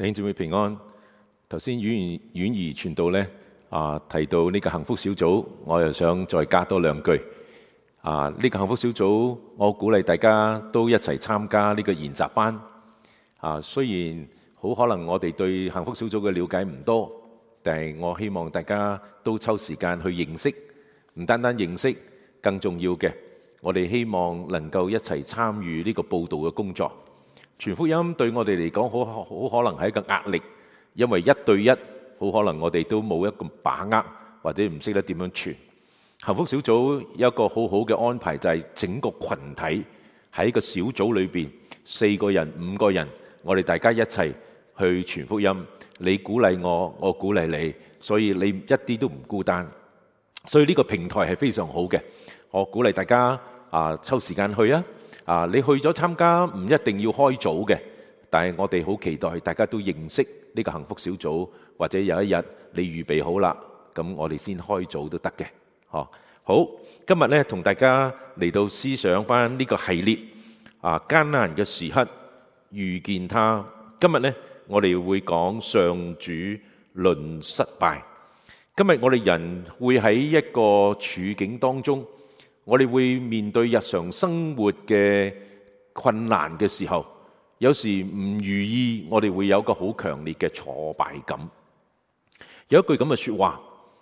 弟兄姊妹平安。頭先婉兒傳道呢，提到呢個幸福小組，我又想再加多兩句。呢個幸福小組，我鼓勵大家都一齊參加呢個研習班。雖然好可能我哋對幸福小組嘅了解唔多，但係我希望大家都抽時間去認識，唔單單認識，更重要嘅，我哋希望能夠一齊參與呢個佈道嘅工作。傳福音對我哋嚟講好可能係一個壓力，因為一對一好可能我哋都冇一個把握，或者唔識得點樣傳。幸福小組有一個好好嘅安排，就係整個群體喺一個小組裏邊，4個人、5個人，我哋大家一齊去傳福音。你鼓勵我，我鼓勵你，所以你一啲都唔孤單。所以呢個平台係非常好嘅，我鼓勵大家抽時間去啊！你去咗參加唔一定要開組嘅，但係我哋好期待大家都認識呢個幸福小組，或者有一日你預備好啦，咁我哋先開組都得嘅。好，今日呢同大家嚟到思想翻呢個系列艱難嘅時刻遇見他。今日呢我哋會講上主論失敗。今日我哋人會喺一個處境當中，我哋會面對日常生活嘅困難嘅時候，有時唔如意，我哋會有一個好強烈嘅挫敗感。有一句咁嘅說話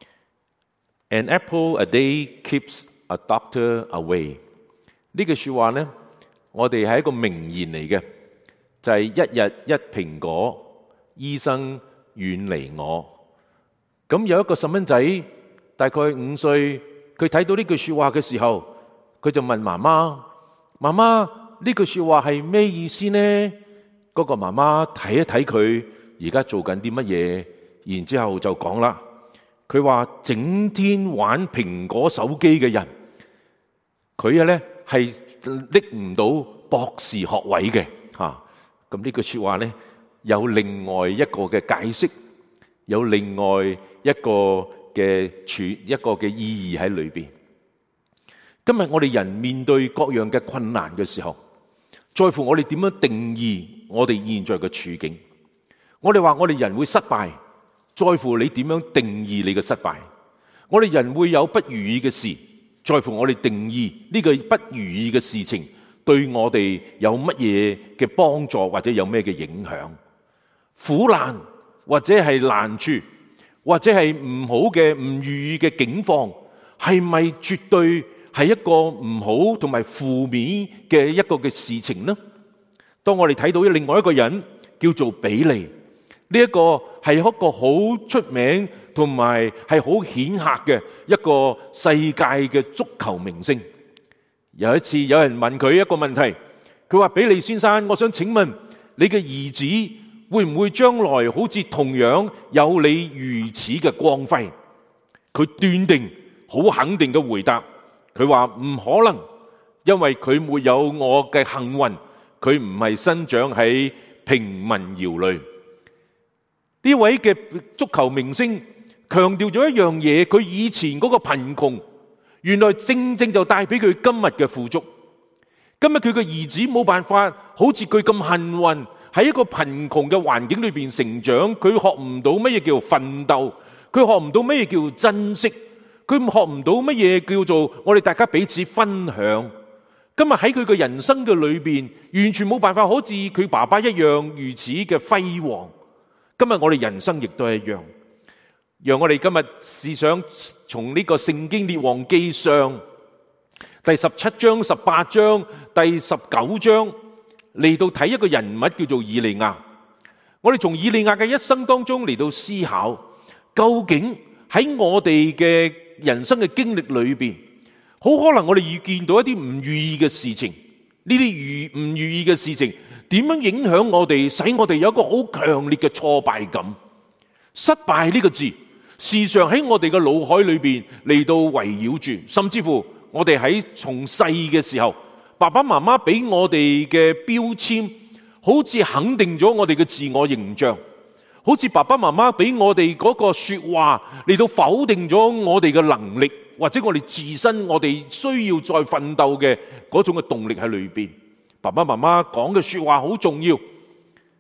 ：An apple a day keeps a doctor away。呢句說話呢，我哋係一個名言嚟嘅，就係一日一蘋果，醫生遠離我。咁有一個細蚊仔，大概5歲，佢睇到呢句說話嘅時候，佢就問媽媽：媽媽，呢句說話係咩意思呢？嗰個媽媽睇一睇佢而家做緊啲乜嘢，然之後就講啦。佢話整天玩蘋果手機嘅人，佢呢係拎唔到博士學位嘅。咁呢句說話呢，有另外一個嘅解釋，有另外一個嘅意義喺裏邊。今日我哋人面對各樣嘅困難嘅時候，在乎我哋點樣定義我哋現在嘅處境。我哋話我哋人會失敗，在乎你點樣定義你嘅失敗。我哋人會有不如意嘅事，在乎我哋定義呢個不如意嘅事情對我哋有乜嘢嘅幫助，或者有咩嘅影響。苦難或者係難處，或者係唔好嘅唔如意嘅境況，係咪絕對係一個唔好同埋負面嘅一個嘅事情呢？當我哋睇到另外一個人叫做比利，呢一個係一個好出名同埋係好顯赫嘅一個世界嘅足球明星。有一次有人問佢一個問題，佢話：比利先生，我想請問你嘅兒子會唔會將來好似同樣有你如此嘅光輝？佢斷定好肯定嘅回答，佢話唔可能，因為佢沒有我嘅幸運，佢唔係生長喺平民窯裏。呢位嘅足球明星強調咗一樣嘢，佢以前嗰個貧窮，原來正正就帶俾佢今日嘅富足。今日佢嘅兒子冇辦法好似佢咁幸運，喺一個貧窮嘅環境裏邊成長，佢學唔到乜嘢叫奮鬥，佢學唔到乜嘢叫珍惜，佢學唔到乜嘢叫做我哋大家彼此分享。今日喺佢嘅人生嘅裏邊，完全冇辦法好似佢爸爸一樣如此嘅輝煌。今日我哋人生亦都係一樣。讓我哋今日試想從呢個聖經列王記上第17章、18章、第19章嚟到睇一個人物叫做以利亞。我哋從以利亞嘅一生當中嚟到思考，究竟喺我哋嘅人生嘅經歷裏邊，好可能我哋遇見到一啲唔如意嘅事情。呢啲唔如意嘅事情點樣影響我哋，使我哋有一個好強烈嘅挫敗感。失敗呢個字時常喺我哋嘅腦海裏邊嚟到圍繞住，甚至乎我哋喺從細嘅時候，爸爸媽媽俾我哋嘅標籤，好似肯定咗我哋嘅自我形象，好似爸爸媽媽俾我哋嗰個說話嚟到否定咗我哋嘅能力，或者我哋自身我哋需要再奮鬥嘅嗰種嘅動力喺裏邊。爸爸媽媽講嘅說話好重要。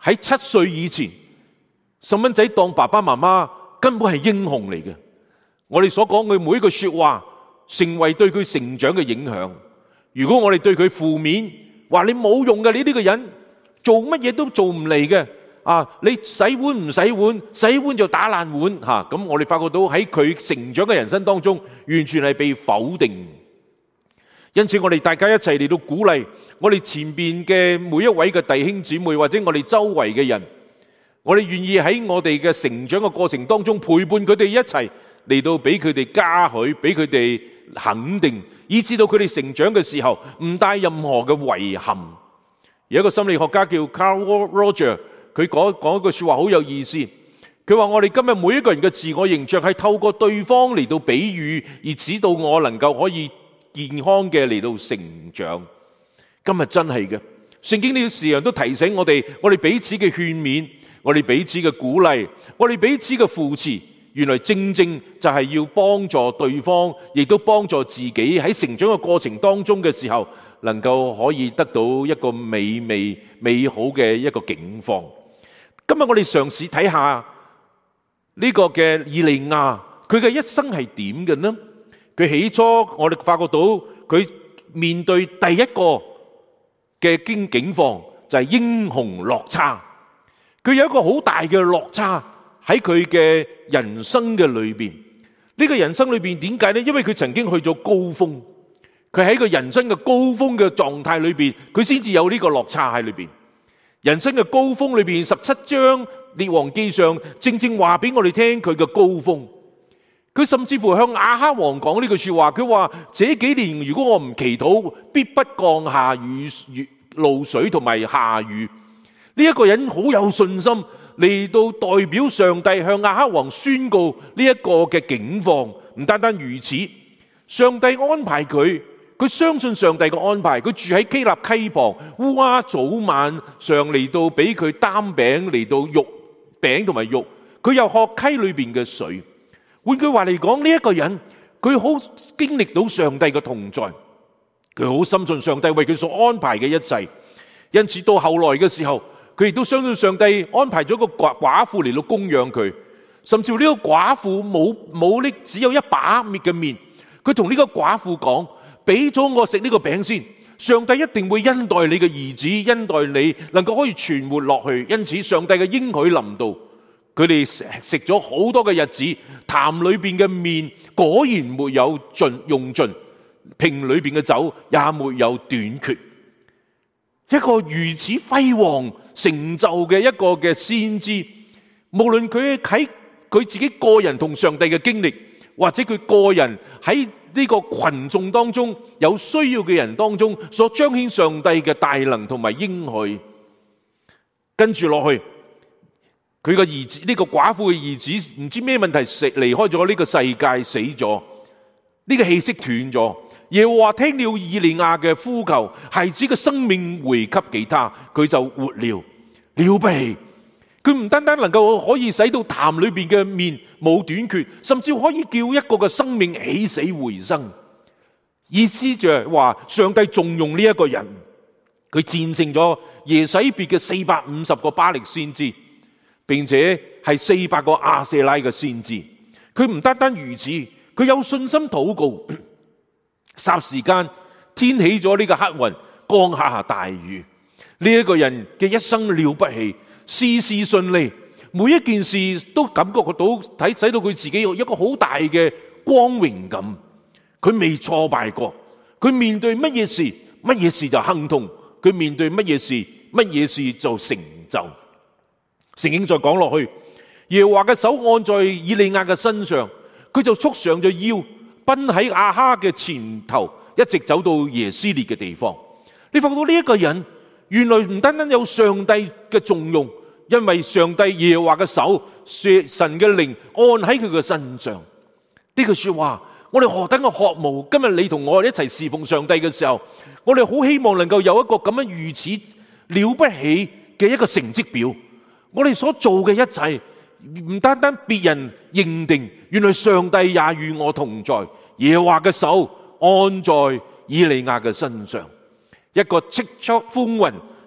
喺7歲以前，細蚊仔當爸爸媽媽根本係英雄嚟嘅。我哋所講嘅每一句說話，成為對佢成長嘅影響。如果我哋對佢負面，話你冇用嘅，你呢個人做乜嘢都做唔嚟嘅，你洗碗唔洗碗，洗碗就打爛碗吓。咁我哋發覺到喺佢成長嘅人生當中，完全係被否定。因此我哋大家一齊嚟到鼓勵我哋前邊嘅每一位嘅弟兄姊妹，或者我哋周圍嘅人，我哋願意喺我哋嘅成長嘅過程當中陪伴佢哋一齊嚟到俾佢哋嘉許，俾佢哋肯定，以至到佢哋成長嘅時候唔帶任何嘅遺憾。有一個心理學家叫 Carl Rogers， 佢講一句說話好有意思。佢話我哋今日每一個人嘅自我形象係透過對方嚟到比喻，而指導我能夠可以健康嘅嚟到成長。今日真係嘅，聖經呢個時候都提醒我哋彼此嘅勸勉，我哋彼此嘅鼓勵，我哋彼此嘅扶持，原來正正就係要幫助對方，亦都幫助自己喺成長嘅過程當中嘅時候，能夠可以得到一個美好嘅一個境況。今日我哋嘗試睇下呢個嘅以利亞，佢嘅一生係點嘅呢？佢起初我哋發覺到佢面對第一個嘅境況就係英雄落差。佢有一個好大嘅落差喺佢嘅人生嘅裏邊。呢個人生裏邊點解呢？因為佢曾經去咗高峰，佢喺個人生嘅高峰嘅狀態裏邊，佢先至有呢個落差喺裏邊。人生嘅高峰裏邊，17章列王記上正正話俾我哋聽佢嘅高峰。佢甚至乎向亞哈王講呢句說話，佢話：這幾年如果我唔祈禱，必不降下露水同埋下雨。呢一個人好有信心嚟到代表上帝向亞哈王宣告呢一個嘅境況。唔單單如此，上帝安排佢相信上帝嘅安排。佢住喺基立溪旁，烏鴉早晚上嚟到俾佢擔餅，嚟到肉餅同埋肉。佢又喝溪裏邊嘅水。換句話嚟講，呢一個人佢好經歷到上帝嘅同在，佢好深信上帝為佢所安排嘅一切。因此到後來嘅時候，佢亦都相信上帝安排咗個寡婦嚟到供養佢。甚至乎呢個寡婦冇只有一把嘅麵，佢同呢個寡婦講：俾咗我食呢個餅先，上帝一定會恩待你嘅兒子，恩待你能夠可以存活落去。因此上帝嘅應許臨到，佢哋食咗好多嘅日子，壇裏邊嘅麵果然沒有用盡，瓶裏邊嘅酒也沒有短缺。一個如此輝煌成就嘅一個嘅先知，無論佢喺佢自己個人同上帝嘅經歷，或者佢個人喺呢個群眾當中有需要嘅人當中所彰顯上帝嘅大能同埋應許。跟住落去，佢個兒子，呢個寡婦嘅兒子唔知咩問題離開咗呢個世界，死咗，呢個氣息斷咗。耶和華聽了以利亞嘅呼求，孩子嘅生命回給給他，佢就活了，了不起。佢唔單單能夠可以使到壇裏邊嘅麵冇短缺，甚至可以叫一個嘅生命起死回生。意思就係話上帝重用呢一個人，佢戰勝咗耶洗別嘅450個巴力先知，並且係400個亞舍拉嘅先知。佢唔單單如此，佢有信心禱告，霎時間天起咗呢個黑雲，降下大雨。呢一個人嘅一生了不起，事事順利，每一件事都感覺到使到佢自己有一個好大嘅光榮感。佢未挫敗過，佢面對乜嘢事就亨通，佢面對乜嘢事就成就。聖經再講落去，耶和華嘅手按在以利亞嘅身上，佢就束上咗腰，奔喺亞哈嘅前頭，一直走到耶斯列嘅地方。你發覺到呢一個人原來唔單單有上帝嘅重用，因為上帝耶和華嘅手，神嘅靈按喺佢嘅身上。呢句說話我哋何等嘅渴慕。今日你同我一齊侍奉上帝嘅時候，我哋好希望能夠有一個咁樣如此了不起嘅一個成績表。我哋所做嘅一切唔單單別人認定，原來上帝也與我同在。耶和華嘅手按在以利亞嘅身上，一個叱咤風雲，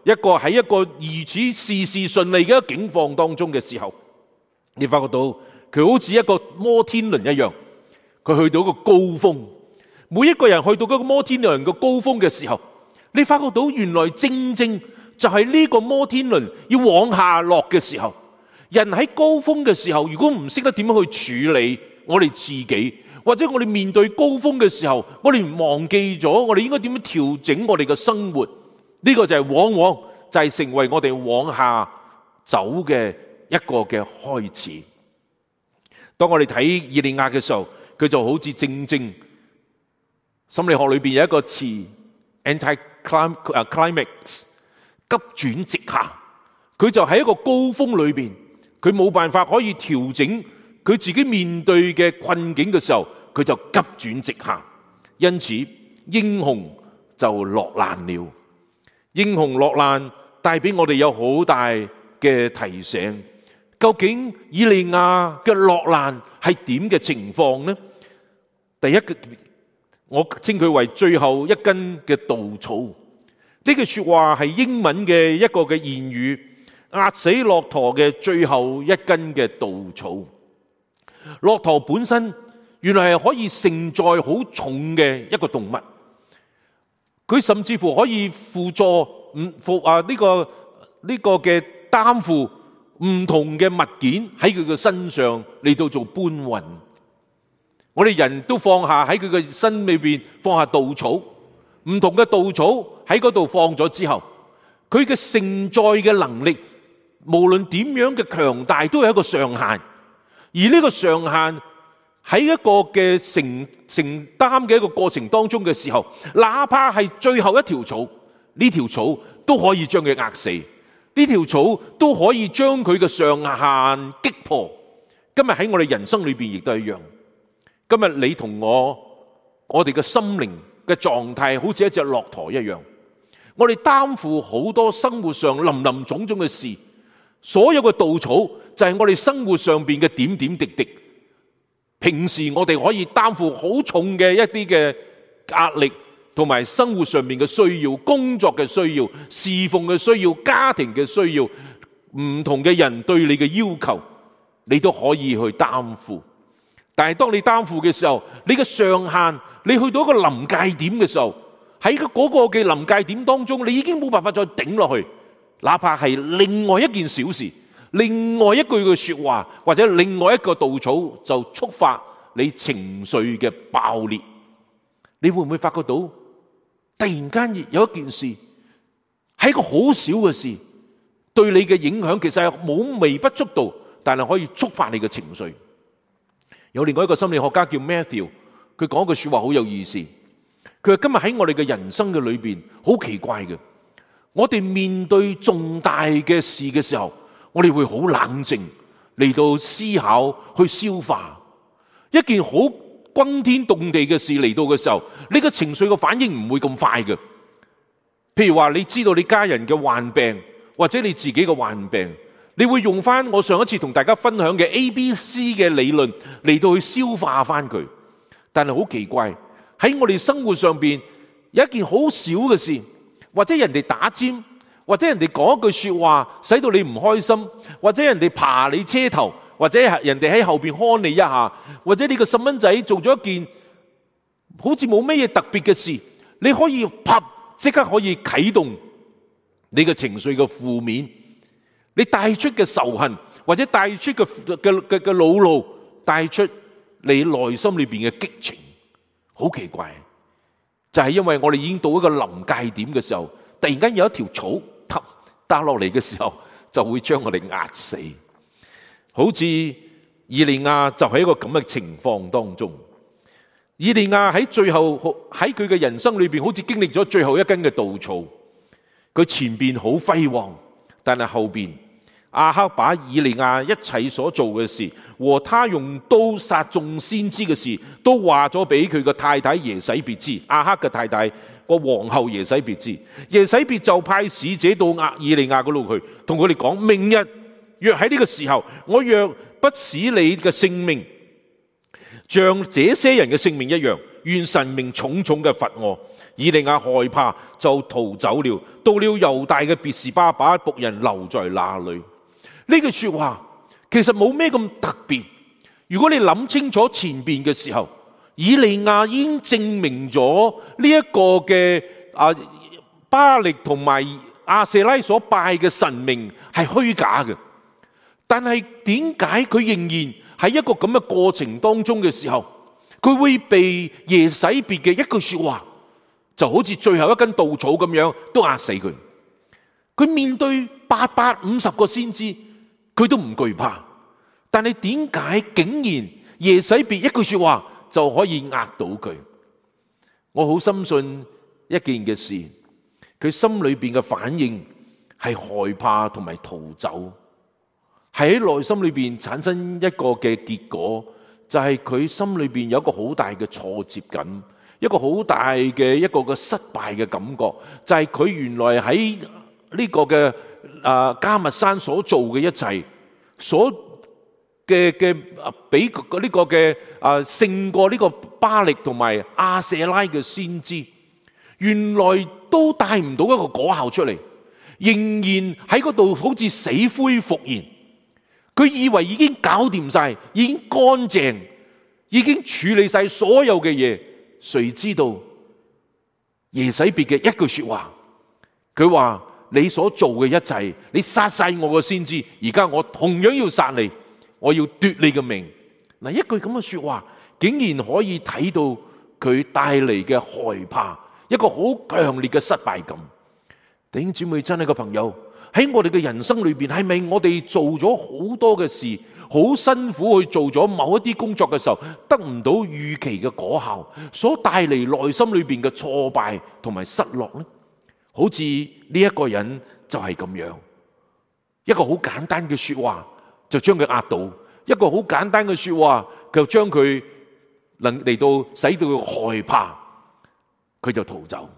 喺一個如此事事順利嘅境況當中嘅時候，你發覺到佢好似一個摩天輪一樣，佢去到一個高峰。每一個人去到嗰個摩天輪嘅高峰嘅時候，你發覺到原來正正就係呢個摩天輪要往下落嘅時候，人喺高峰嘅時候，如果唔識得點樣去處理我哋自己，或者我哋面對高峰嘅時候，我哋忘記咗我哋應該點樣調整我哋嘅生活，呢個就係往往就係成為我哋往下走嘅一個嘅開始。當我哋睇以利亞嘅時候，佢就好似正正心理學裏邊有一個詞 anti-climax， 急轉直下。佢就喺一個高峰裏邊，佢冇辦法可以調整佢自己面對嘅困境嘅時候，佢就急轉直下。因此英雄就落難了。英雄落難帶俾我哋有好大嘅提醒，究竟以利亞嘅落難係點嘅情況呢？第一個，我稱佢為最後一根嘅稻草。呢句說話係英文嘅一個嘅諺語，壓死駱駝嘅最後一根嘅稻草。駱駝本身原來係可以承載好重嘅一個動物，佢甚至乎可以輔助呢個嘅擔負唔同嘅物件喺佢嘅身上嚟到做搬運。我哋人都放下喺佢嘅身裏邊放下稻草，唔同嘅稻草喺嗰度放咗之後，佢嘅承載嘅能力無論點樣嘅強大都有一個上限，而呢個上限喺一個嘅承擔嘅一個過程當中嘅時候，哪怕係最後一條草，呢條草都可以將佢壓死，呢條草都可以將佢嘅上限擊破。今日喺我哋人生裏邊亦都一樣。今日你同我哋嘅心靈嘅狀態好似一隻駱駝一樣，我哋擔負好多生活上林林總總嘅事，所有嘅稻草就係我哋生活上邊嘅點點滴滴。平時我哋可以擔負好重嘅一啲嘅壓力，同埋生活上面嘅需要、工作嘅需要、侍奉嘅需要、家庭嘅需要，唔同嘅人對你嘅要求，你都可以去擔負。但係當你擔負嘅時候，你嘅上限，你去到一個臨界點嘅時候，喺嗰個嘅臨界點當中，你已經冇辦法再頂落去，哪怕係另外一件小事，另外一句嘅說話，或者另外一個稻草就觸發你情緒嘅爆裂。你會唔會發覺到突然間有一件事係一個好小嘅事，對你嘅影響其實係冇微不足道，但係可以觸發你嘅情緒。有另外一個心理學家叫 Matthew， 佢講一句說話好有意思。佢話今日喺我哋嘅人生嘅裏邊好奇怪嘅，我哋面對重大嘅事嘅時候，我哋會好冷靜嚟到思考去消化。一件好轟天動地嘅事嚟到嘅時候，你嘅情緒嘅反應唔會咁快嘅。譬如話你知道你家人嘅患病，或者你自己嘅患病，你會用翻我上一次同大家分享嘅 ABC 嘅理論嚟到去消化翻佢。但係好奇怪，喺我哋生活上邊有一件好小嘅事，或者人哋打尖，或者人哋講一句說話使到你唔開心，或者人哋爬你車頭，或者人哋喺後邊看你一下，或者你個細蚊仔做咗一件好似冇咩嘢特別嘅事，你可以啪即刻可以啟動你嘅情緒嘅負面，你帶出嘅仇恨，或者帶出嘅惱怒，帶出你內心裏邊嘅激情。好奇怪，就係因為我哋已經到一個臨界點嘅時候，突然間有一條草打落嚟嘅時候，就會將我哋壓死。好似以利亞就喺一個咁嘅情況當中。以利亞喺最後喺佢嘅人生裏邊，好似經歷咗最後一根嘅稻草。佢前邊好輝煌，但係後邊亞哈把以利亞一切所做嘅事，和他用刀殺眾先知嘅事，都話咗俾佢個太太耶洗別知。亞哈嘅太太個皇后耶洗別知，耶洗別就派使者到以利亞嗰度去，同佢哋講：明日若喺呢個時候，我若不使你嘅性命像這些人嘅性命一樣，願神明重重嘅罰我。以利亞害怕就逃走了，到了猶大嘅別是巴，把僕人留在那裏。呢句說話其實冇咩咁特別。如果你諗清楚前邊嘅時候，以利亞已經證明咗呢一個嘅巴力同埋亞舍拉所拜嘅神明係虛假嘅。但係點解佢仍然喺一個咁嘅過程當中嘅時候，佢會被耶洗別嘅一句說話就好似最後一根稻草咁樣都壓死佢？佢面對850個先知，佢都唔懼怕。但係點解竟然耶洗別一句說話就可以壓到佢？我好深信一件嘅事，佢心裏邊嘅反應係害怕同埋逃走，係喺內心裏邊產生一個嘅結果，就係佢心裏邊有一個好大嘅挫折感，一個好大嘅一個嘅失敗嘅感覺，就係佢原來喺呢個嘅迦密山所做嘅一切，所嘅比呢個嘅勝過呢個巴力同埋亞舍拉嘅先知，原來都帶唔到一個果效出嚟，仍然喺嗰度好似死灰復燃。佢以為已經搞掂晒，已經乾淨，已經處理晒所有嘅嘢，誰知道耶洗別嘅一句說話，佢話你所做嘅一切，你殺晒我嘅先知，而家我同樣要殺你，我要奪你嘅命。嗱，一句咁嘅說話，竟然可以睇到佢帶嚟嘅害怕，一個好強烈嘅失敗感。弟兄姊妹，親愛嘅朋友，喺我哋嘅人生裏邊，係咪我哋做咗好多嘅事，好辛苦去做咗某一啲工作嘅時候，得唔到預期嘅果效，所帶嚟內心裏邊嘅挫敗同埋失落呢？好似呢一個人就係咁樣，一個好簡單嘅說話就將佢壓倒，一個好簡單嘅說話就將佢能嚟到使到佢害怕，佢就逃走。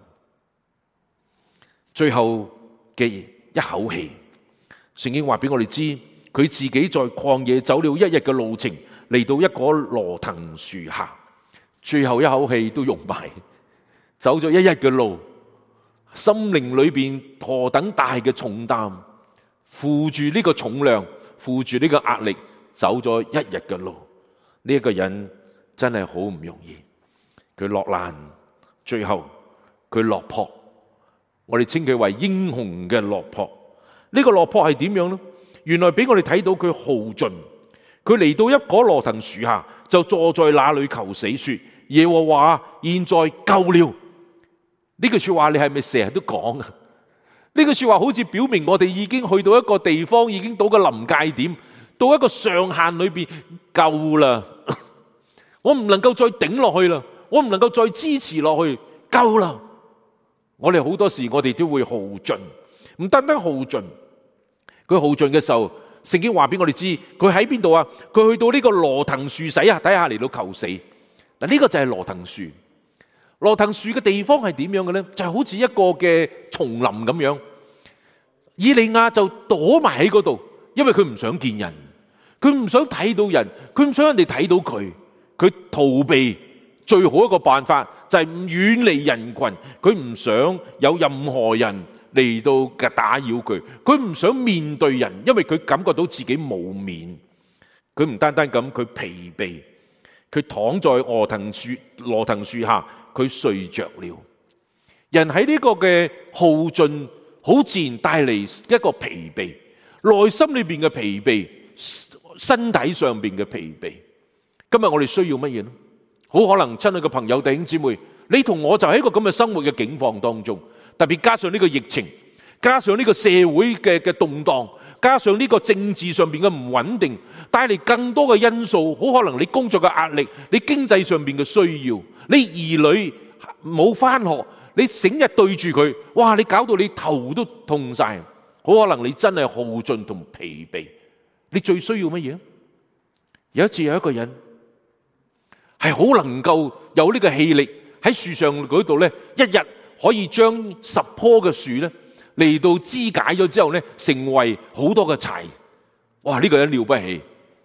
最後嘅一口氣，聖經話俾我哋知，佢自己在曠野走了一日嘅路程，嚟到一棵羅藤樹下，最後一口氣都用埋，走咗一日嘅路，心靈裏邊何等大嘅重擔，負住呢個重量，負住呢個壓力，走咗一日嘅路。呢一個人真係好唔容易，佢落難，最後佢落魄。我哋稱佢為英雄嘅落魄。呢個落魄係點樣呢？原來俾我哋睇到佢耗盡，佢嚟到一棵羅藤樹下，就坐在那裏求死，說：耶和華現在夠了。呢句說話你係咪成日都講啊？呢句說話好似表明我哋已經去到一個地方，已經到個臨界點，到一個上限裏邊，夠啦。我唔能夠再頂落去啦，我唔能夠再支持落去，夠啦。我哋好多時我哋都會耗盡，唔單單耗盡，佢耗盡嘅時候，聖經話俾我哋知，佢喺邊度啊？佢去到呢個羅藤樹底下嚟到求死。嗱，呢個就係羅藤樹。羅藤樹嘅地方係點樣嘅咧？就係好似一個嘅叢林咁樣。以利亞就躲埋喺嗰度，因為佢唔想見人，佢唔想睇到人，佢唔想人哋睇到佢，佢逃避。最好一個辦法就係遠離人群，佢唔想有任何人嚟到打擾佢，佢唔想面對人，因為佢感覺到自己冇面。佢唔單單咁，佢疲憊，佢躺在羅藤樹下，佢睡着了。人喺呢個嘅耗盡，好自然帶嚟一個疲憊，內心裏邊嘅疲憊，身體上邊嘅疲憊。今日我哋需要乜嘢呢？好可能親愛嘅朋友弟兄姊妹，你同我就喺一個咁嘅生活嘅境況當中，特別加上呢個疫情，加上呢個社會嘅動盪，加上呢個政治上邊嘅唔穩定，帶嚟更多嘅因素。好可能你工作嘅壓力，你經濟上邊嘅需要，你兒女冇返學，你成日對住佢，哇！你搞到你頭都痛晒。好可能你真係耗盡同疲憊。你最需要乜嘢？有一次有一個人係好能夠有呢個氣力喺樹上嗰度咧，一日可以將10棵嘅樹咧嚟到肢解咗之後咧，成為好多嘅柴。哇！呢個人了不起，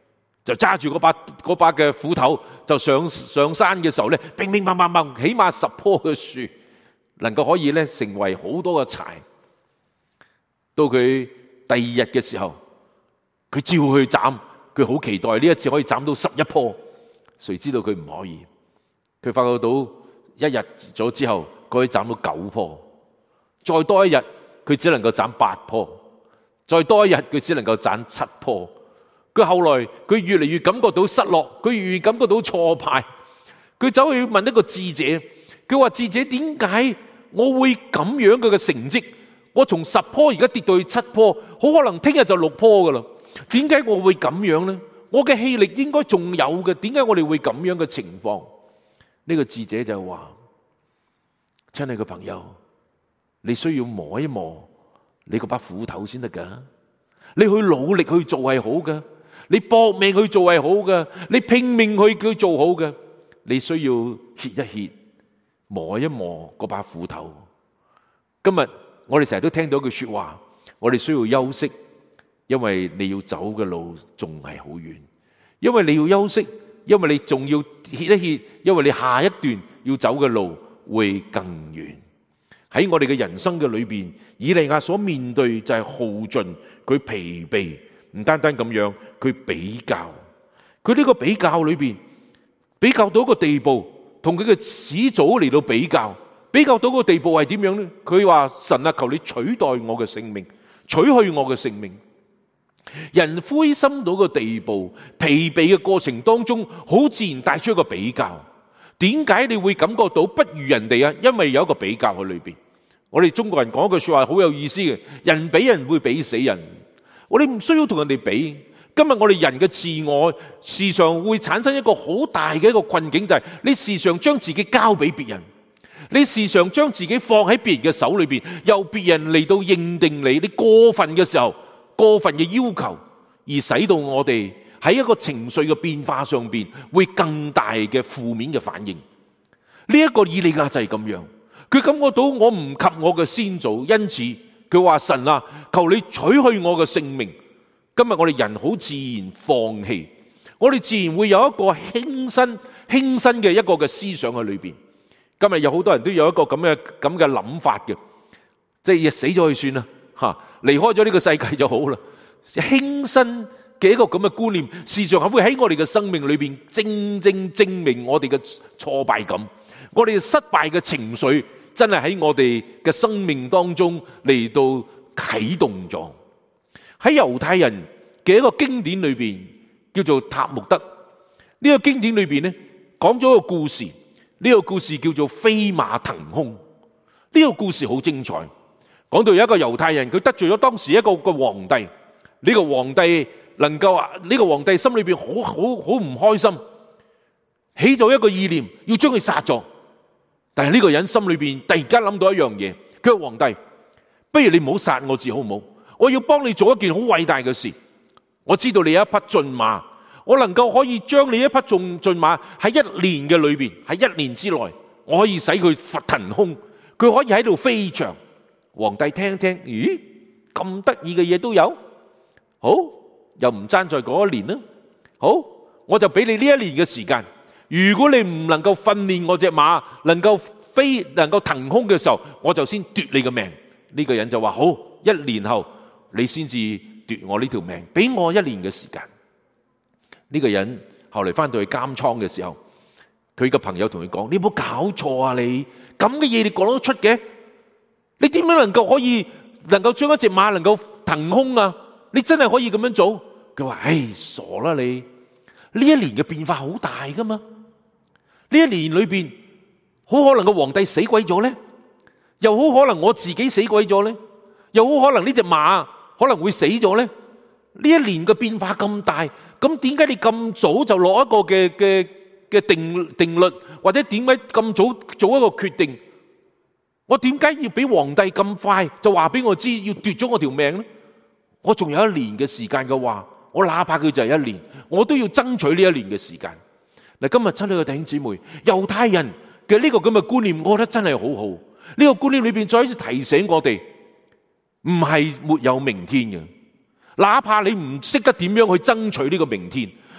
就揸住嗰把嘅斧頭，就上山嘅時候咧，乒乒乓乓乓，起碼10棵嘅樹，能夠可以咧成為好多嘅柴。到佢第二日嘅時候，佢照去斬，佢好期待呢一次可以斬到11棵。誰知道佢唔可以，佢發覺到一日咗之後，佢可以斬到9棵，再多一日佢只能夠斬8棵，再多一日佢只能夠斬7棵。佢後來佢越嚟越感覺到失落，佢越感覺到挫敗。佢走去問一個智者，佢話：智者，點解我會咁樣嘅成績？我從10棵而家跌到去7棵，好可能聽日就6棵噶啦。點解我會咁樣呢？我嘅氣力應該仲有嘅，點解我哋會咁樣嘅情況？呢個智者就話：親愛嘅朋友，你需要磨一磨你嗰把斧頭先得噶。你去努力去做係好嘅，你搏命去做係好嘅，你拼命去做好嘅。你需要歇一歇，磨一磨嗰把斧頭。今日我哋成日都聽到一句說話，我哋需要休息，因為你要走嘅路仲係好遠。因為你要休息，因為你仲要歇一歇，因為你下一段要走嘅路會更遠。喺我哋嘅人生嘅裏邊，以利亞所面對就係耗盡，佢疲憊，唔單單咁樣，佢比較，佢呢個比較裏邊，比較到一個地步，同佢嘅始祖嚟到比較，比較到個地步係點樣呢？佢話：神啊，求你取代我嘅性命，取去我嘅性命。人灰心到個地步，疲憊嘅過程當中，好自然帶出一個比較。點解你會感覺到不如人哋啊？因為有一個比較喺裏邊。我哋中國人講一句說話好有意思嘅，人比人會比死人。我哋唔需要同人哋比。今日我哋人嘅自我時常會產生一個好大嘅一個困境，就係你時常將自己交俾別人，你時常將自己放喺別人嘅手裏邊，由別人嚟到認定你。你過分嘅時候，過分嘅要求，而使到我哋喺一個情緒嘅變化上邊會更大嘅負面嘅反應。呢一個以利亞就係咁樣，佢感覺到我唔及我嘅先祖，因此佢話：神啊，求你取去我嘅性命。今日我哋人好自然放棄，我哋自然會有一個輕身嘅一個嘅思想喺裏邊。今日有好多人都有一個咁嘅諗法嘅，即係死咗去算啦，離開咗呢個世界就好啦。輕身嘅一個咁嘅觀念，時常係會喺我哋嘅生命裏邊正正證明我哋嘅挫敗感，我哋失敗嘅情緒真係喺我哋嘅生命當中嚟到啟動咗。喺猶太人嘅一個經典裏邊，叫做塔木德。呢個經典裏邊呢，講咗一個故事，呢個故事叫做飛馬騰空。呢個故事好精彩，講到有一個猶太人，佢得罪咗當時一個皇帝。呢個皇帝能夠呢個皇帝心裏邊好唔開心，起咗一個意念要將佢殺咗。但係呢個人心裏邊突然間諗到一樣嘢，佢話：皇帝，不如你唔好殺我字好唔好？我要幫你做一件好偉大嘅事。我知道你有一匹駿馬，我能夠可以將你一匹駿馬喺1年嘅裏邊，喺1年之內，我可以使佢騰空，佢可以喺度飛翔。皇帝聽聽，咦，咁得意嘅嘢都有，好，又唔爭在嗰1年啦。好，我就俾你呢1年嘅時間。如果你唔能夠訓練我隻馬能夠飛，能夠騰空嘅時候，我就先奪你嘅命。呢個人就話：好，1年後你先至奪我呢條命，俾我1年嘅時間。呢個人後嚟翻到去監倉嘅時候，佢嘅朋友同佢講：你有冇搞錯啊？你咁嘅嘢你講得出嘅？你點樣能夠將一隻馬能夠騰空啊？你真係可以咁樣做？佢話：唉，傻啦你！呢1年嘅變化好大噶嘛？呢1年裏邊，好可能個皇帝死鬼咗呢，又好可能我自己死鬼咗呢，又好可能呢隻馬可能會死咗呢。呢1年嘅變化咁大，咁點解你咁早就落一個嘅定律，或者點解咁早做一個決定？我點解要俾皇帝咁快就話俾我知要奪咗我條命呢？我仲有1年嘅時間嘅話，我哪怕佢就係1年，我都要爭取呢1年嘅時間。嗱，今日親愛嘅弟兄姊妹，猶太人嘅呢個咁嘅觀念，我覺得真係好好。呢個觀念裏邊再一次提醒我哋，唔係沒有明天嘅。哪怕你唔識得點樣去爭取呢個明天，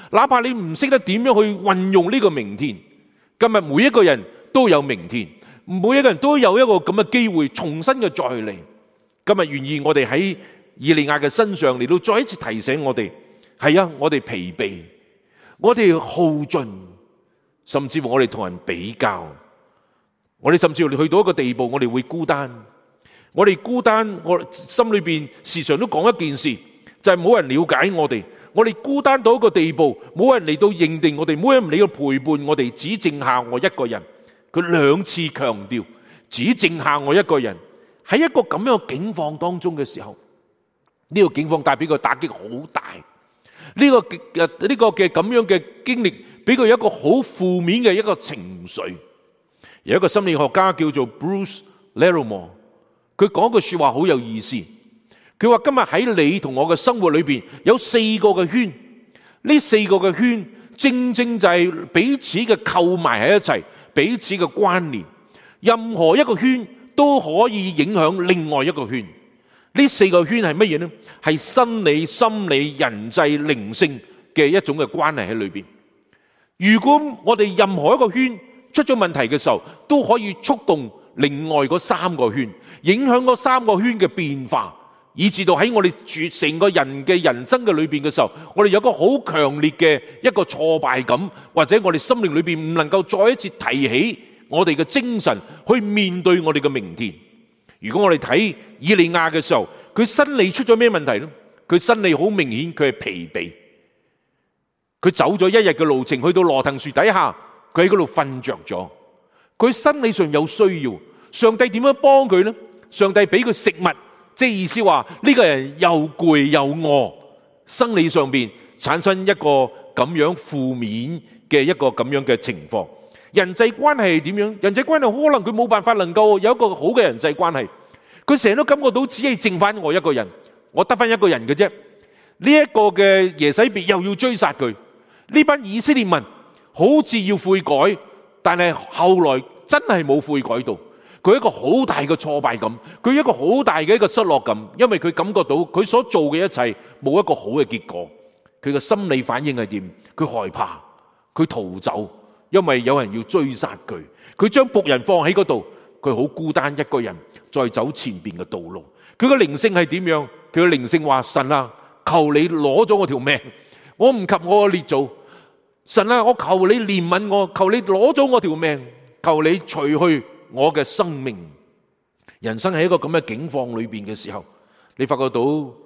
哪怕你唔識得點樣去運用呢個明天，今日每一個人都有明天，每一個人都有一個咁嘅機會重新嘅再嚟。今日願意我哋喺以利亞嘅身上嚟到再一次提醒我哋，係啊，我哋疲憊，我哋耗盡，甚至乎我哋同人比較，我哋甚至乎去到一個地步，我哋會孤單。我哋孤單，我心裏邊時常都講一件事，就係冇人了解我哋。我哋孤單到一個地步，冇人嚟到認定我哋，冇人嚟到陪伴我哋，只剩下我一個人。佢兩次強調，只剩下我一個人。喺一個咁樣嘅境況當中嘅時候，呢個境況帶俾佢打擊好大。呢個嘅咁樣嘅經歷，俾佢有一個好負面嘅一個情緒。有一個心理學家叫做 Bruce Latimer， 佢講句說話好有意思。佢話今日喺你同我嘅生活裏邊有4個嘅圈，呢4個嘅圈正正就係彼此嘅扣埋喺一齊，彼此嘅關聯。任何一個圈都可以影響另外一個圈。呢4個圈係乜嘢呢？係生理、心理、人際、靈性嘅一種嘅關係喺裏邊。如果我哋任何一個圈出咗問題嘅時候，都可以觸動另外嗰3個圈，影響嗰3個圈嘅變化，以至到喺我哋成個人嘅人生嘅裏邊嘅時候，我哋有個好強烈嘅一個挫敗感，或者我哋心靈裏邊唔能夠再一次提起我哋嘅精神去面對我哋嘅明天。如果我哋睇以利亞嘅時候，佢生理出咗咩問題呢？佢生理好明顯，佢係疲憊。佢走咗一日嘅路程，去到羅藤樹底下，佢喺嗰度瞓着咗。佢生理上有需要，上帝點樣幫佢呢？上帝俾佢食物，即係意思話呢個人又攰又餓，生理上邊產生一個咁樣負面嘅一個咁樣嘅情況。人際關係係點樣？人際關係可能佢冇辦法能夠有一個好嘅人際關係，佢成日都感覺到只係剩翻我一個人，我得翻一個人嘅啫。呢一個嘅耶洗別又要追殺佢，呢班以色列民好似要悔改，但係後來真係冇悔改到。佢一個好大嘅挫敗感，佢一個好大嘅一個失落感，因為佢感覺到佢所做嘅一切冇一個好嘅結果。佢嘅心理反應係點？佢害怕，佢逃走。因為有人要追殺佢，佢將僕人放喺嗰度，佢好孤單一個人再走前邊嘅道路。佢嘅靈性係點樣？佢嘅靈性話：神啊，求你攞咗我條命，我唔及我嘅列祖。神啊，我求你憐憫我，求你攞咗我條命，求你除去我嘅生命。人生喺一個咁嘅境況裏邊嘅時候，你發覺到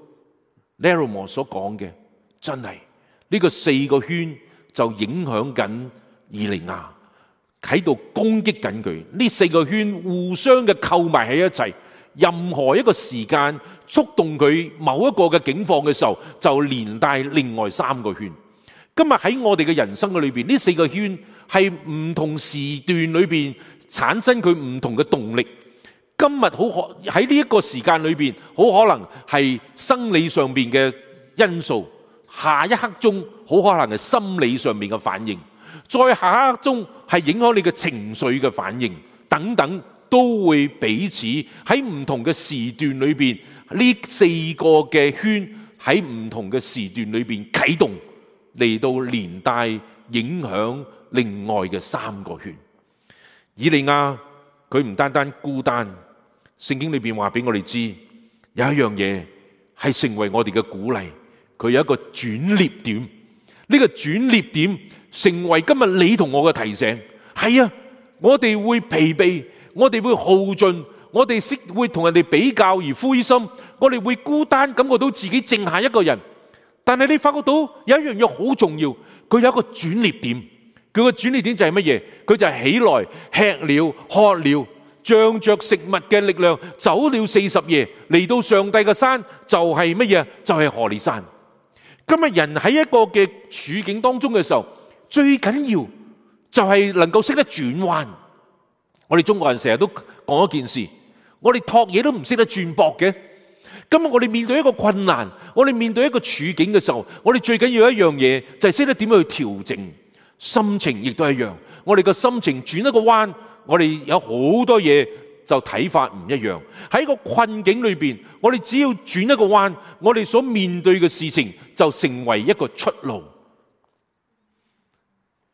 Latimer 所講嘅真係呢個4個圈就影響緊以利亞，喺度攻擊緊佢。呢4個圈互相嘅扣埋喺一齊，任何一個時間觸動佢某一個嘅境況嘅時候，就連帶另外3個圈。今日喺我哋嘅人生嘅裏邊，呢4個圈係唔同時段裏邊產生佢唔同嘅動力。今日好可喺呢一個時間裏邊，好可能係生理上邊嘅因素，下一刻鐘好可能係心理上面嘅反應，再下一刻鐘係影響你嘅情緒嘅反應等等，都會彼此喺唔同嘅時段裏邊，呢4個嘅圈喺唔同嘅時段裏邊啟動，嚟到連帶影響另外嘅3個圈。以利亞佢唔單單孤單，聖經裏邊話俾我哋知，有一樣嘢係成為我哋嘅鼓勵，佢有一個轉捩點。呢個轉捩點成為今日你同我嘅提醒。係啊，我哋會疲憊，我哋會耗盡，我哋會同人哋比較而灰心，我哋會孤單，感覺到自己剩下一個人。但係你發覺到有一樣嘢好重要，佢有一個轉捩點。佢個轉捩點就係乜嘢？佢就係起來吃了喝了，仗着食物嘅力量走了40夜，嚟到上帝嘅山，就係乜嘢？就係何烈山。今日人喺一個嘅處境當中嘅時候，最緊要就係能夠識得轉彎。我哋中國人成日都講一件事，我哋托嘢都唔識得轉駁嘅。今日我哋面對一個困難，我哋面對一個處境嘅時候，我哋最緊要一樣嘢就係識得點樣去調整。心情亦都一樣，我哋個心情轉一個彎，我哋有好多嘢就睇法唔一樣。喺個困境裏邊，我哋只要轉一個彎，我哋所面對嘅事情就成為一個出路。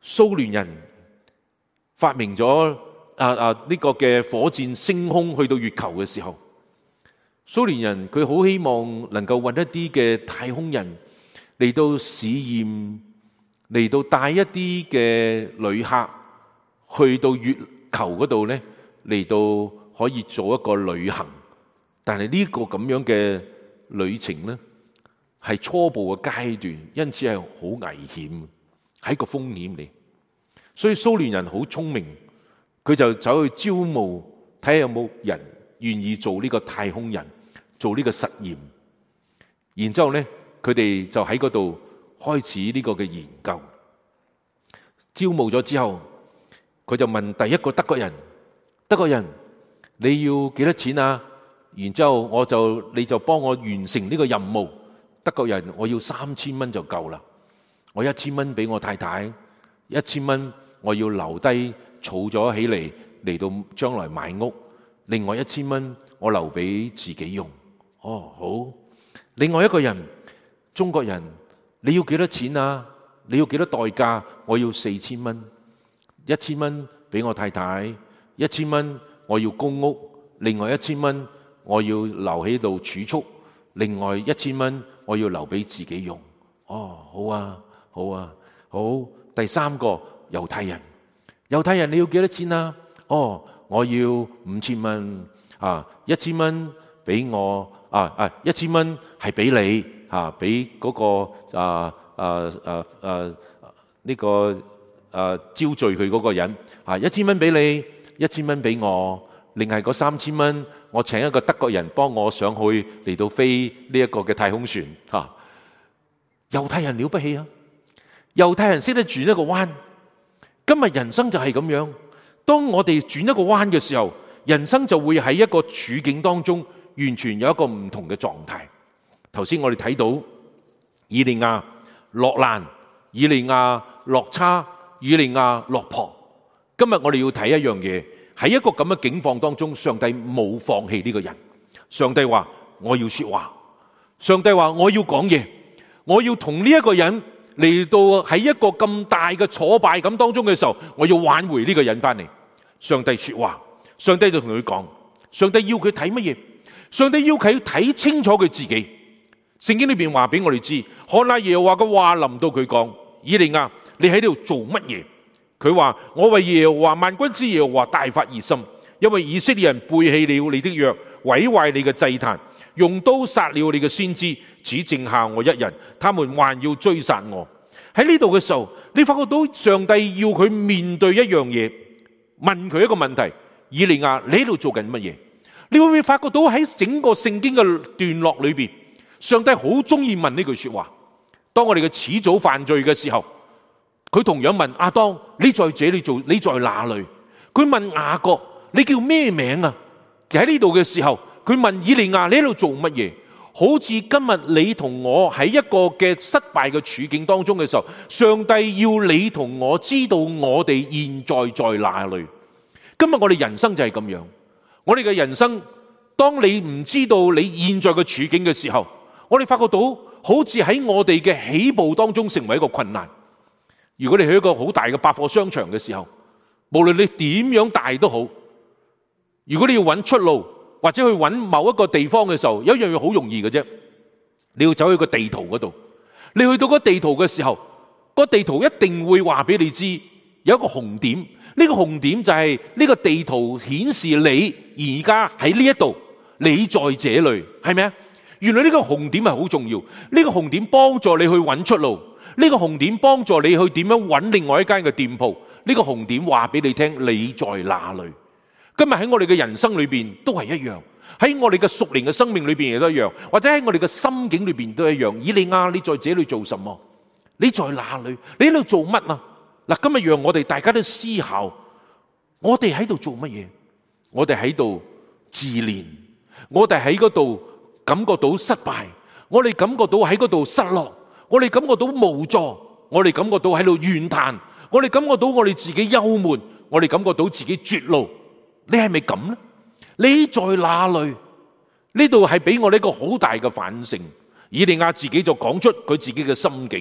蘇聯人發明咗呢個嘅火箭升空去到月球嘅時候，蘇聯人佢好希望能夠搵一啲嘅太空人嚟到試驗，嚟到帶一啲嘅旅客去到月球嗰度呢，嚟到可以做一個旅行。但係呢個咁樣嘅旅程呢，係初步嘅階段，因此係好危險，係一個風險嚟。所以蘇聯人好聰明，佢就走去招募，睇下有冇人願意做呢個太空人，做呢個實驗。然之後呢，佢哋就喺嗰度開始呢個嘅研究。招募咗之後，佢就問第一個德國人：德國人，你要幾多錢啊？然之後你就幫我完成呢個任務。德國人，我要3000蚊就夠啦。我1000蚊俾我太太，1000蚊我要留低儲咗起嚟到將來買屋。另外1000蚊我留俾自己用。哦，好。另外一個人，中國人，你要幾多錢啊？你要幾多代價？我要4000蚊。1000蚊俾我太太，1000蚊我要供屋。另外1000蚊我要留喺度儲蓄。另外1000蚊我要留俾自己用。哦，好啊，好啊，好。第三個猶太人，猶太人，你要幾多錢啊？哦，我要5000蚊。1000蚊俾我，1000蚊係俾你俾嗰個呢個招聚佢嗰個人，1000蚊俾你，1000蚊俾我。另外嗰3000蚊，我請一個德國人幫我上去嚟到飛呢一個嘅太空船。猶太人了不起啊！猶太人識得轉一個彎。今日人生就係咁樣，當我哋轉一個彎嘅時候，人生就會喺一個處境當中完全有一個唔同嘅狀態。頭先我哋睇到以利亞落難，以利亞落差，以利亞落魄。今日我哋要睇一樣嘢，喺一個咁嘅境況當中，上帝冇放棄呢個人。上帝話我要說話，上帝話我要講嘢，我要同呢一個人嚟到喺一個咁大嘅挫敗感當中嘅時候，我要挽回呢個人翻嚟。上帝說話，上帝就同佢講，上帝要佢睇乜嘢？上帝要佢睇清楚佢自己。聖經裏邊話俾我哋知，看哪耶和華嘅話臨到佢講：以利亞，你喺呢度做乜嘢？佢話：我為耶和華萬軍之耶和華大發熱心，因為以色列人背棄了你的約，毀壞你嘅祭壇，用刀殺了你嘅先知，只剩下我一人，他們還要追殺我。喺呢度嘅時候，你發覺到上帝要佢面對一樣嘢，問佢一個問題：以利亞，你喺度做緊乜嘢？你會唔會發覺到喺整個聖經嘅段落裏邊，上帝好中意問呢句說話？當我哋嘅始祖犯罪嘅時候，佢同樣問亞當：你在這裏做？你在哪裏？佢問雅各：你叫咩名啊？其實喺呢度嘅時候，佢問以利亞：你喺度做乜嘢？好似今日你同我喺一個嘅失敗嘅處境當中嘅時候，上帝要你同我知道我哋現在在哪裏。今日我哋人生就係咁樣，我哋嘅人生，當你唔知道你現在嘅處境嘅時候，我哋發覺到好似喺我哋嘅起步當中成為一個困難。如果你去一個好大嘅百貨商場嘅時候，無論你點樣大都好，如果你要揾出路或者去揾某一個地方嘅時候，有一樣嘢好容易嘅啫，你要走去個地圖嗰度。你去到個地圖嘅時候，個地圖一定會話俾你知有一個紅點，呢個紅點就係呢個地圖顯示你而家喺呢一度，你在這裏，係咪啊？原來呢個紅點係好重要，呢個紅點幫助你去揾出路，呢個紅點幫助你去點樣揾另外一間嘅店鋪，呢個紅點話俾你聽你在哪裏。今日喺我哋嘅人生裏邊都係一樣，喺我哋嘅屬靈嘅生命裏邊亦都一樣，或者喺我哋嘅心境裏邊都一樣。以利亞，你在這裏做什麼？你在哪裏？你喺度做乜啊？嗱，今日讓我哋大家都思考，我哋喺度做乜嘢？我哋喺度自憐，我哋喺嗰度感覺到失敗，我哋感覺到喺嗰度失落，我哋感覺到無助，我哋感覺到喺度怨嘆，我哋感覺到我哋自己憂悶，我哋感覺到自己絕路。你係咪咁呢？你在哪裏？呢度係俾我呢個好大嘅反省。以利亞自己就講出佢自己嘅心境。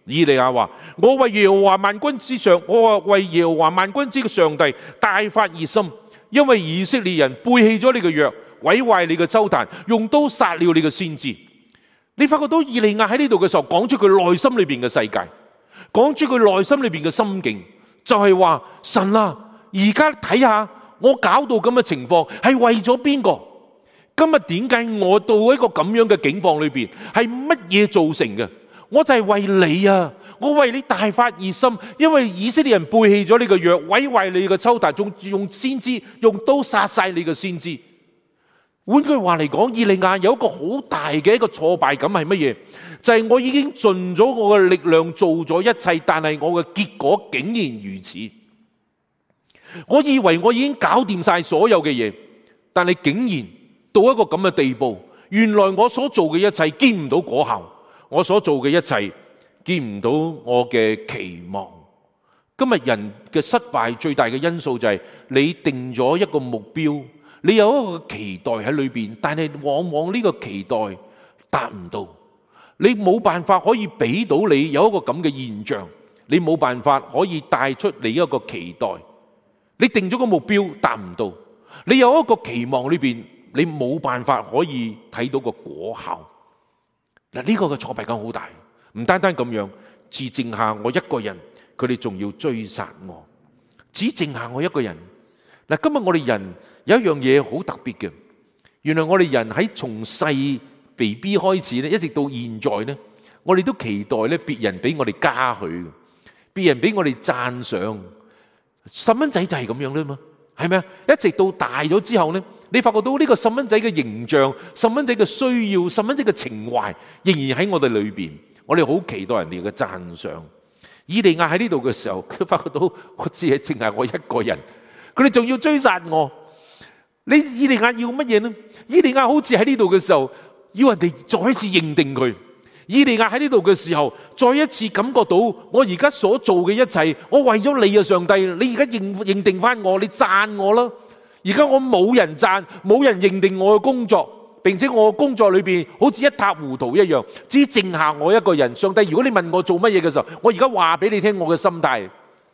以利亞話：我為耶和華萬軍之上，我為耶和華萬軍之上帝大發熱心，因為以色列人背棄咗你嘅約，毀壞你嘅邱壇，用刀殺了你嘅先知。你發覺到以利亞喺呢度嘅時候，講出佢內心裏邊嘅世界，講出佢內心裏邊嘅心境，就係話神啊，而家睇下我搞到咁嘅情況，係為咗邊個？今日點解我到一個咁樣嘅境況裏邊，係乜嘢造成嘅？我就係為你啊！我為你大發熱心，因為以色列人背棄咗你嘅約，毀壞你嘅邱壇，仲用先知用刀殺晒你嘅先知。換句話嚟講，以利亞有一個好大嘅一個挫敗感係乜嘢？就係我已經盡咗我嘅力量做咗一切，但係我嘅結果竟然如此。我以為我已經搞掂晒所有嘅嘢，但係竟然到一個咁嘅地步，原來我所做嘅一切見唔到果效，我所做嘅一切見唔到我嘅期望。今日人嘅失敗最大嘅因素就係你定咗一個目標，你有一個期待喺裏邊，但係往往呢個期待達唔到，你冇辦法可以俾到你有一個咁嘅現象，你冇辦法可以帶出你一個期待，你定咗個目標達唔到，你有一個期望裏邊，你冇辦法可以睇到個果效。嗱，呢個嘅挫敗感好大，唔單單咁樣，只剩下我一個人，佢哋仲要追殺我，只剩下我一個人。嗱，今日我哋人有一樣嘢好特別嘅，原來我哋人喺從細 BB 開始咧，一直到現在咧，我哋都期待咧別人俾我哋嘉許，別人俾我哋讚賞。細蚊仔就係咁樣啦嘛，係咪啊？一直到大咗之後咧，你發覺到呢個細蚊仔嘅形象、細蚊仔嘅需要、細蚊仔嘅情懷，仍然喺我哋裏邊，我哋好期待人哋嘅讚賞。以利亞喺呢度嘅時候，佢發覺到我只係淨係我一個人。佢哋仲要追殺我，你以利亞要乜嘢呢？以利亞好似喺呢度嘅時候，要人哋再一次認定佢。以利亞喺呢度嘅時候，再一次感覺到我而家所做嘅一切，我為咗你啊，上帝，你而家認定翻我，你讚我啦。而家我冇人讚，冇人認定我嘅工作，並且我嘅工作裏邊好似一塌糊塗一樣，只剩下我一個人。上帝，如果你問我做乜嘢嘅時候，我而家話俾你聽我嘅心態。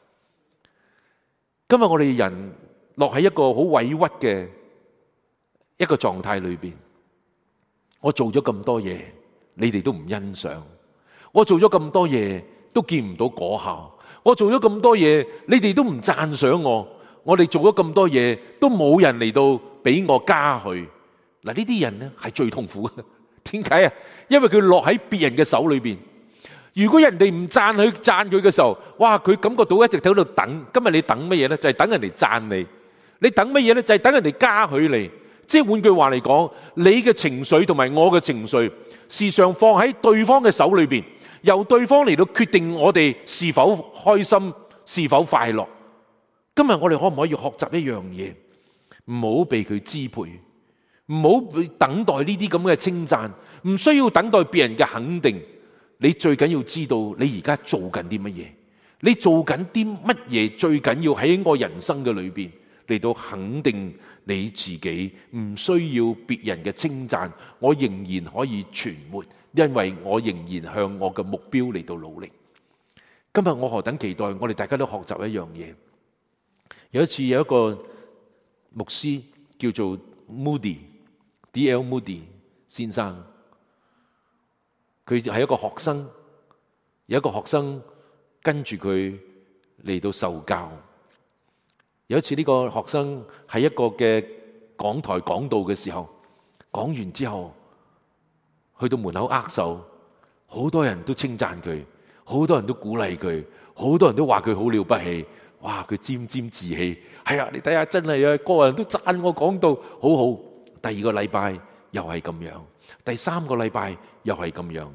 今日我哋人落喺一個好委屈嘅一個狀態裏邊，我做咗咁多嘢，你哋都唔欣賞；我做咗咁多嘢，都見唔到果效；我做咗咁多嘢，你哋都唔讚賞我；我哋做咗咁多嘢，都冇人嚟到俾我嘉許。嗱，呢啲人咧係最痛苦嘅。點解啊？因為佢落喺別人嘅手裏邊。如果人哋唔讚佢嘅時候，哇！佢感覺到一直喺度等。今日你等乜嘢呢？就係等人哋讚你。你等乜嘢呢？就係等人哋嘉許你。即係換句話嚟講，你嘅情緒同埋我嘅情緒，時常放喺對方嘅手裏邊，由對方嚟到決定我哋是否開心，是否快樂。今日我哋可唔可以學習一樣嘢？唔好被佢支配，唔好等待呢啲咁嘅稱讚，唔需要等待別人嘅肯定。你最緊要知道你而家做緊啲乜嘢，你做緊啲乜嘢，最緊要喺我人生嘅裏邊嚟到肯定你自己，唔需要別人嘅稱讚，我仍然可以存活，因為我仍然向我嘅目標嚟到努力。今日我何等期待我哋大家都學習一樣嘢。有一次有一個牧師叫做 D.L. Moody 先生，佢係一個學生，有一個學生跟住佢嚟到受教。有一次呢個學生喺一個嘅講台講道嘅時候，講完之後去到門口握手，好多人都稱讚佢，好多人都鼓勵佢，好多人都話佢好了不起。哇！佢沾沾自喜，係啊！你睇下真係啊，個個人都讚我講道好好。第二個禮拜又係咁樣，第三個禮拜又係咁樣。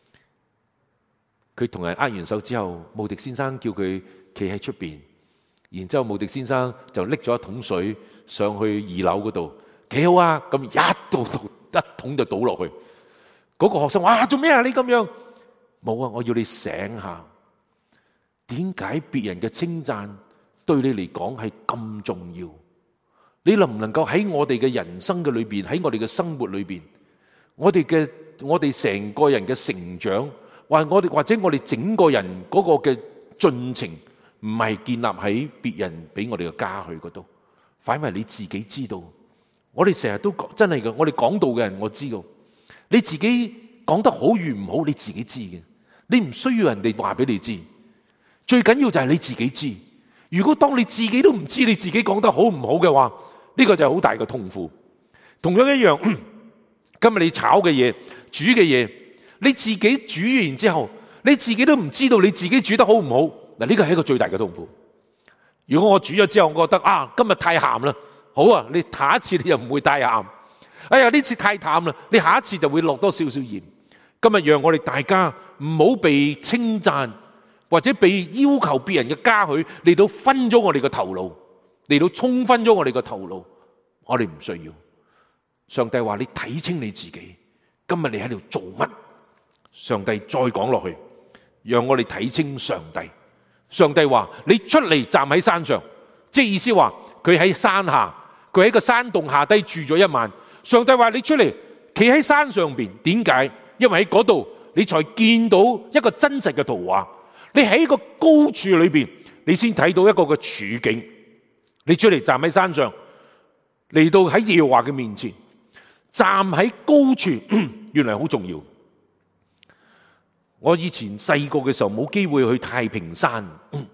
佢同人握完手之後，慕迪先生叫佢企喺出邊，然之後慕迪先生就拎咗一桶水上去2樓嗰度，幾好啊！咁一桶就倒落去。嗰個學生話：做咩啊？你咁樣？冇啊！我要你醒下。點解別人嘅稱讚對你嚟講係咁重要？你能唔能夠喺我哋嘅人生嘅裏邊，喺我哋嘅生活裏邊，我哋成個人嘅成長， 或者我哋整個人嗰個嘅進程，唔係建立喺別人俾我哋嘅嘉許嗰度，反為你自己知道。我哋成日都講真係嘅，我哋講道嘅人我知道，你自己講得好與唔好，你自己知嘅，你唔需要人哋話俾你知。最緊要就係你自己知。如果當你自己都唔知你自己講得好唔好嘅話，呢個就係好大嘅痛苦。同樣一樣，今日你炒嘅嘢、煮嘅嘢，你自己煮完之後，你自己都唔知道你自己煮得好唔好。嗱，呢個係一個最大嘅痛苦。如果我煮咗之後，我覺得今日太鹹啦，好啊，你下一次你就唔會太鹹。哎呀，呢次太淡啦，你下一次就會落多少少鹽。今日讓我哋大家唔好被稱讚或者被要求別人嘅嘉許嚟到分咗我哋嘅頭腦，嚟到沖昏咗我哋嘅頭腦。我哋唔需要。上帝話你睇清你自己，今日你喺度做乜？上帝再講落去，讓我哋睇清上帝。上帝話你出嚟站喺山上，即係意思話佢喺山下，佢喺個山洞下低住咗一晚。上帝話你出嚟企喺山上邊，點解？因為喺嗰度你才見到一個真實嘅圖畫。你喺個高處裏邊，你先睇到一個嘅處境。你出嚟站喺山上，嚟到喺耶和華嘅面前，站喺高處，原來好重要。我以前細個嘅時候冇機會去太平山，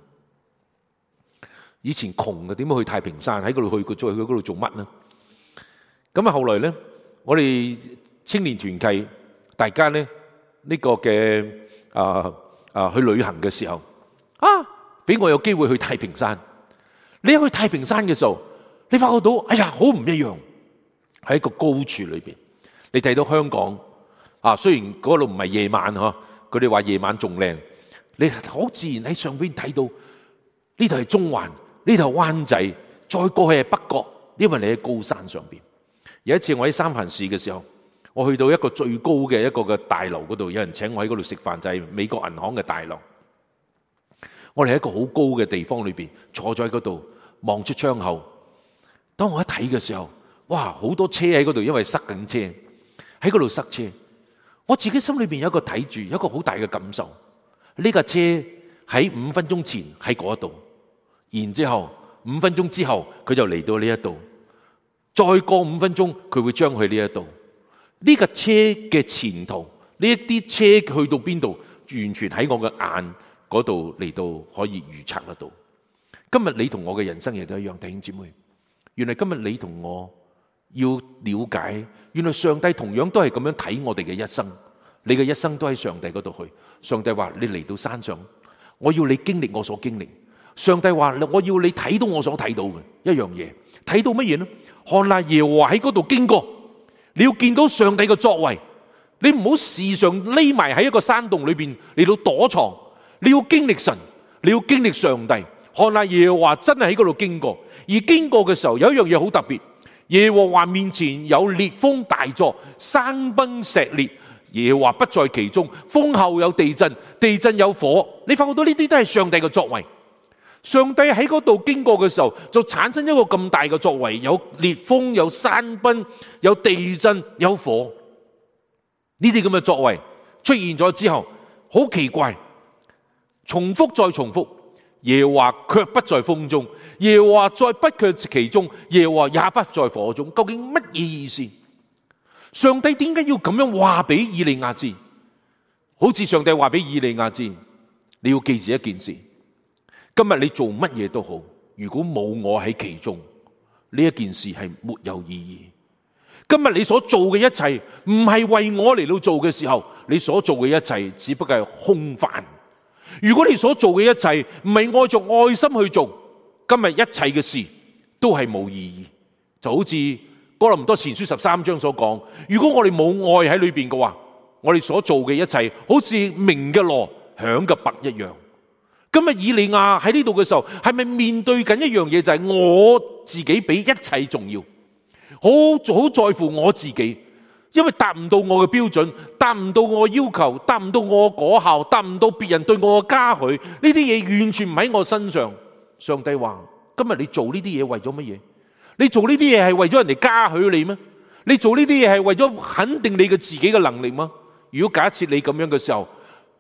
以前窮嘅，點樣去太平山？喺嗰度去，再去嗰度做乜呢？咁啊，後來咧，我哋青年團契，大家咧呢個嘅去旅行嘅時候，俾我有機會去太平山。你一去太平山嘅時候，你發覺到，哎呀，好唔一樣。喺一個高處裏邊，你睇到香港雖然嗰度唔係夜晚嗬，佢哋話夜晚仲靚。你好自然喺上邊睇到，呢度係中環，呢度係灣仔，再過去係北角，因為你喺高山上邊。有一次我喺三藩市嘅時候，我去到一個最高嘅一個嘅大樓嗰度，有人請我喺嗰度食飯，就係美國銀行嘅大樓。我哋喺一個好高嘅地方裏邊坐咗喺嗰度，望出窗口。當我一睇嘅時候，哇！好多車喺嗰度，因為塞緊車，喺嗰度塞車。我自己心裏邊有一個睇住，有一個好大嘅感受。呢架車喺5分鐘前喺嗰度，然之後5分鐘之後佢就嚟到呢一度，再過5分鐘佢會將去呢一度。呢架車嘅前途，呢一啲車去到邊度，完全喺我嘅眼嗰度嚟到可以預測得到。今日你同我嘅人生亦都一樣，弟兄姊妹。原來今日你同我要了解，原來上帝同樣都係咁樣睇我哋嘅一生。你嘅一生都喺上帝嗰度去。上帝話你嚟到山上，我要你經歷我所經歷。上帝話我要你睇到我所睇到嘅一樣嘢。睇到乜嘢呢？看哪，耶和華喺嗰度經過，你要見到上帝嘅作為。你唔好時常匿埋喺一個山洞裏邊嚟到躲藏。你要經歷神，你要經歷上帝。看哪，耶和華真係喺嗰度經過。而經過嘅時候有一樣嘢好特別，耶和華面前有烈風大作，山崩石裂，耶和華不在其中。風後有地震，地震有火。你發覺到呢啲都係上帝嘅作為。上帝喺嗰度經過嘅時候，就產生一個咁大嘅作為，有烈風，有山崩，有地震，有火。呢啲咁嘅作為出現咗之後，好奇怪，重複再重複。耶和華卻不在風中，耶和華在不卻其中，耶和華也不在火中。究竟乜嘢意思？上帝點解要咁樣話俾以利亞知？好似上帝話俾以利亞知，你要記住一件事，今日你做乜嘢都好，如果冇我喺其中，呢一件事係沒有意義。今日你所做嘅一切唔係為我嚟到做嘅時候，你所做嘅一切只不過係空泛。如果你所做嘅一切唔係愛着愛心去做，今日一切嘅事都係冇意義。就好似哥林多前書13章所講，如果我哋冇愛喺裏邊嘅話，我哋所做嘅一切好似鳴嘅鑼響嘅鈸一樣。今日以利亞喺呢度嘅時候，係咪面對緊一樣嘢，就係我自己比一切重要，好在乎我自己，因為達唔到我嘅標準，達唔到我要求，達唔到我果效，達唔到別人對我嘅嘉許，呢啲嘢完全唔喺我身上。上帝話：今日你做呢啲嘢為咗乜嘢？你做呢啲嘢係為咗人哋嘉許你咩？你做呢啲嘢係為咗肯定你嘅自己嘅能力嗎？如果假設你咁樣嘅時候，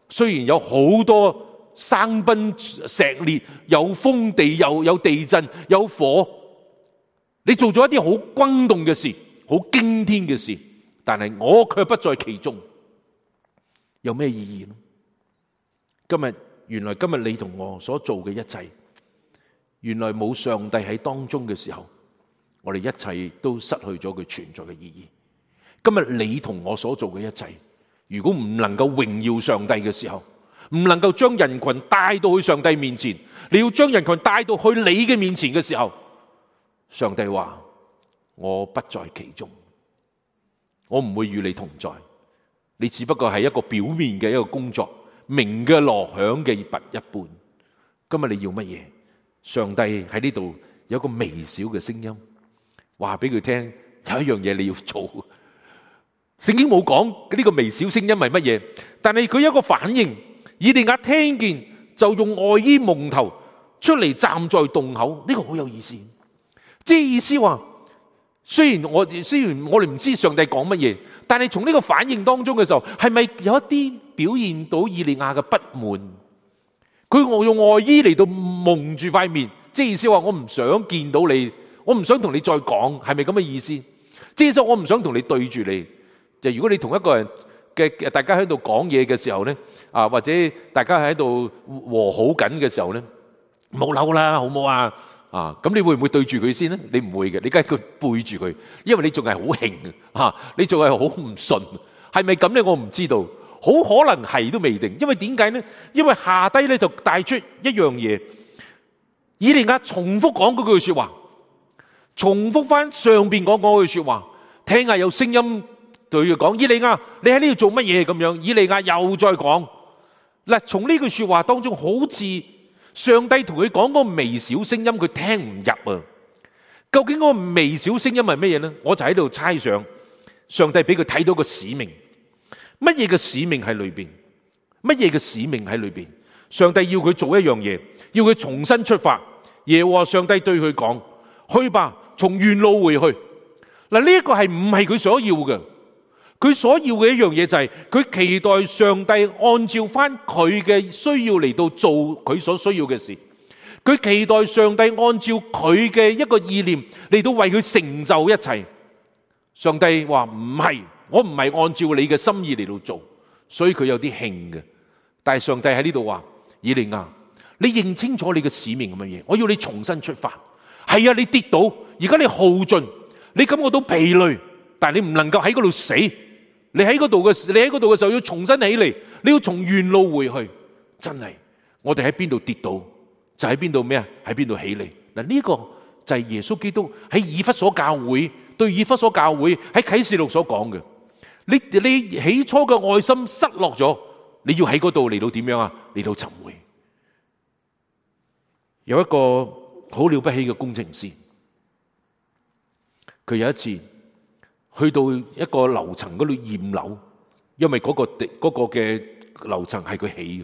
雖然有好多山崩石裂，有風地，有地震，有火，你做咗一啲好轟動嘅事，好驚天嘅事，但係我卻不在其中，有咩意義呢？原來今日你同我所做嘅一切，原來冇上帝喺當中嘅時候，我哋一切都失去咗佢存在嘅意義。今日你同我所做嘅一切，如果唔能夠榮耀上帝嘅時候，唔能夠將人群帶到去上帝面前，你要將人群帶到去你嘅面前嘅時候，上帝話我不在其中，我唔會與你同在，你只不過係一個表面嘅一個工作，鳴嘅鑼響嘅鈸一般。今日你要乜嘢？上帝喺呢度有一個微小嘅聲音，話俾佢聽，有一樣嘢你要做。聖經冇講呢個微小聲音係乜嘢，但係佢有一個反應。以利亞聽見就用外衣蒙頭出嚟站在洞口，呢個好有意思。即係意思話，雖然我哋唔知上帝講乜嘢，但係從呢個反應當中嘅時候，係咪有一啲表現到以利亞嘅不滿？佢用外衣嚟到蒙住塊面，即係意思話我唔想見到你，我唔想同你再講，係咪咁嘅意思？即係說我唔想同你對住你。就如果你同一個人嘅大家喺度講嘢嘅時候咧，或者大家喺度和好緊嘅時候咧，冇嬲啦，好唔好啊？咁你會唔會對住佢先咧？你唔會嘅，你梗係佢背住佢，因為你仲係好興你仲係好唔順，係咪咁咧？我唔知道，好可能係都未定。因為點解咧？因為下低咧就帶出一樣嘢，以利亞重複講嗰句說話，重複翻上邊講嗰句說話，聽下有聲音對佢講：以利亞，你喺呢度做乜嘢？咁樣，以利亞又再講嗱。從呢句說話當中，好似上帝同佢講嗰個微小聲音，佢聽唔入啊。究竟嗰個微小聲音係乜嘢呢？我就喺度猜想，上帝俾佢睇到個使命，乜嘢嘅使命喺裏邊？乜嘢嘅使命喺裏邊？上帝要佢做一樣嘢，要佢重新出發。耶和華上帝對佢講：去吧，從原路回去。嗱，呢一個係唔係佢所要嘅？佢所要嘅一樣嘢就係佢期待上帝按照翻佢嘅需要嚟到做佢所需要嘅事。佢期待上帝按照佢嘅一個意念嚟到為佢成就一切。上帝話唔係，我唔係按照你嘅心意嚟到做，所以佢有啲興嘅。但係上帝喺呢度話：以利亞，你認清楚你嘅使命係乜嘢？我要你重新出發。係啊，你跌倒，而家你耗盡，你感覺到疲累，但係你唔能夠喺嗰度死。你喺嗰度嘅時候要重新起嚟，你要從原路回去。真係，我哋喺邊度跌倒，就喺邊度咩啊？喺邊度起嚟。嗱，呢個就係耶穌基督喺以弗所教會對以弗所教會喺啟示錄所講嘅。你起初嘅愛心失落咗，你要喺嗰度嚟到點樣啊？嚟到尋回。有一個好了不起嘅工程師，佢有一次去到一個樓層嗰度驗樓，因為嗰個嘅樓層係佢起嘅，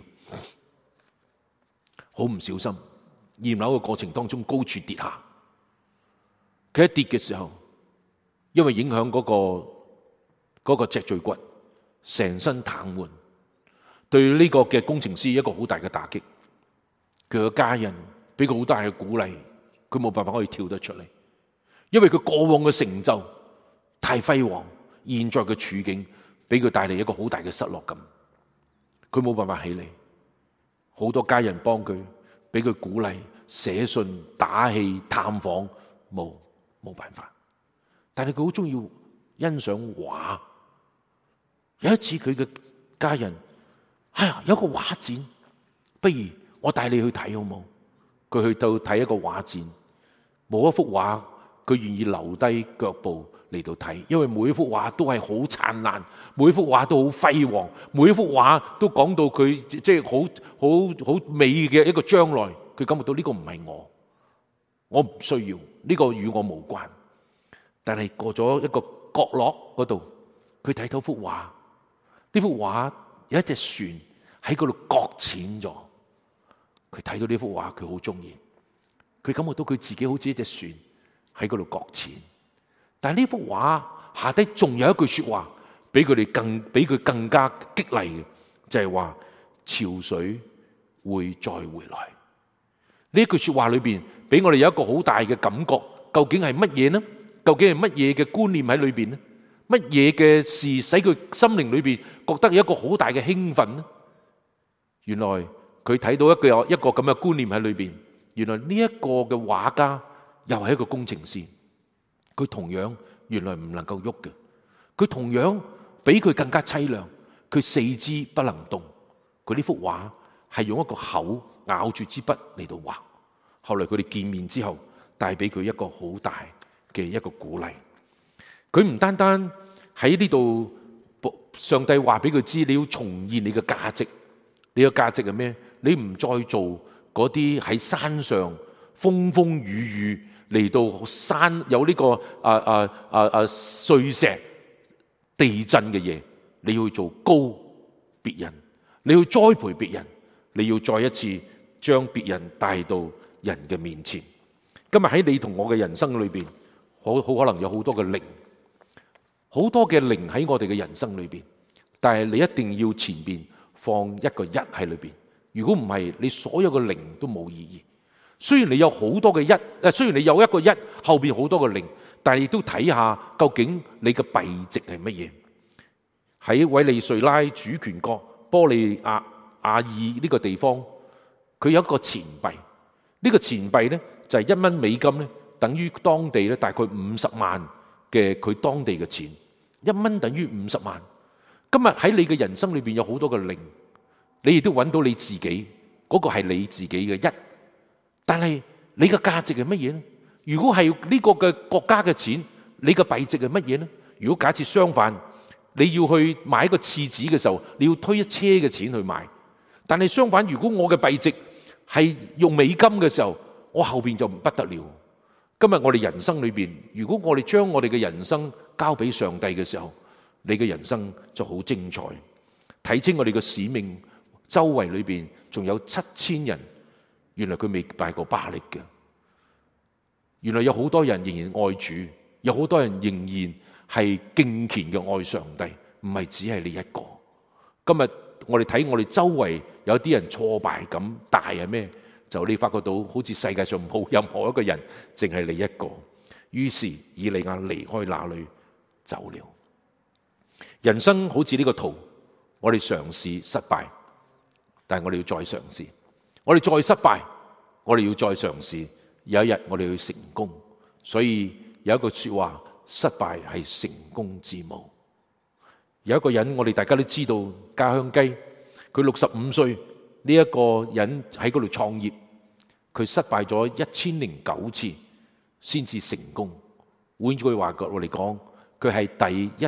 好唔小心驗樓嘅過程當中高處跌下，佢一跌嘅時候，因為影響嗰個脊椎骨，成身癱瘓，對呢個嘅工程師一個好大嘅打擊。佢嘅家人俾佢好大嘅鼓勵，佢冇辦法可以跳得出嚟，因為佢過往嘅成就太輝煌，現在嘅處境俾佢帶嚟一個好大嘅失落感，佢冇辦法起嚟。好多家人幫佢，俾佢鼓勵、寫信、打氣、探訪，冇辦法。但係佢好中意欣賞畫。有一次佢嘅家人，有個畫展，不如我帶你去睇好冇？佢去到睇一個畫展，冇一幅畫佢願意留低腳步嚟到睇，因為每一幅畫都係好燦爛，每一幅畫都好輝煌，每一幅畫都講到佢即係好美嘅一個將來。佢感覺到呢個唔係我唔需要，呢個與我無關。但係過咗一個角落嗰度，佢睇到幅畫，呢幅畫有一隻船喺嗰度擱淺咗。佢睇到呢幅畫，佢好中意，佢感覺到佢自己好似一隻船喺嗰度擱淺。但係呢幅畫下底仲有一句說話，比佢更加激勵嘅，就係話潮水會再回來。呢一句說話裏邊俾我哋有一個好大嘅感覺，究竟係乜嘢呢？究竟係乜嘢嘅觀念喺裏邊呢？乜嘢嘅事使佢心靈裏邊覺得有一個好大嘅興奮呢？原來佢睇到一個咁嘅觀念喺裏邊。原來呢一個嘅畫家又係一個工程師，佢同樣原來唔能夠喐嘅，佢同樣比佢更加淒涼，佢四肢不能動。佢呢幅畫係用一個口咬住支筆嚟到畫。後來佢哋見面之後，帶俾佢一個好大嘅一個鼓勵。佢唔單單喺呢度，上帝話俾佢知，你要重現你嘅價值。你嘅價值係咩？你唔再做嗰啲喺山上風風雨雨嚟到山有呢個碎石地震嘅嘢，你要做高別人，你要栽培別人，你要再一次將別人帶到人嘅面前。今日喺你同我嘅人生裏邊，好可能有好多嘅靈，好多嘅靈喺我哋嘅人生裏邊，但係你一定要前邊放一個一喺裏邊。如果唔係，你所有嘅靈都冇意義。雖然你有好多嘅一，雖然你有一個一，後邊好多嘅靈，但係亦都睇下究竟你嘅幣值係乜嘢。喺委內瑞拉主權國玻利亞爾呢個地方，佢有一個錢幣。呢個錢幣呢，就係1蚊美金呢，等於當地呢大概50萬嘅佢當地嘅錢。1蚊等於50萬。今日喺你嘅人生裏邊有好多嘅靈。你亦都揾到你自己，嗰個係你自己嘅一，但係你嘅價值係乜嘢呢？如果係呢個嘅國家嘅錢，你嘅幣值係乜嘢呢？如果假設相反，你要去買一個廁紙嘅時候，你要推一車嘅錢去買，但係相反，如果我嘅幣值係用美金嘅時候，我後邊就不得了。今日我哋人生裏邊，如果我哋將我哋嘅人生交俾上帝嘅時候，你嘅人生就好精彩。睇清我哋嘅使命。周圍裏邊仲有7000人，原來佢未拜過巴力嘅。原來有好多人仍然愛主，有好多人仍然係敬虔嘅愛上帝，唔係只係你一個。今日我哋睇我哋周圍有啲人挫敗感大係咩？就你發覺到好似世界上冇任何一個人，淨係你一個。於是以利亞離開那裏走了。人生好似呢個圖，我哋嘗試失敗。但係我哋要再嘗試，我哋再失敗，我哋要再嘗試。有一日我哋要成功。所以有一句說話，失敗係成功之母。有一個人我哋大家都知道，家鄉雞，佢65歲，呢一個人喺嗰度創業，佢失敗咗1009次先至成功。換句話我哋講，佢係第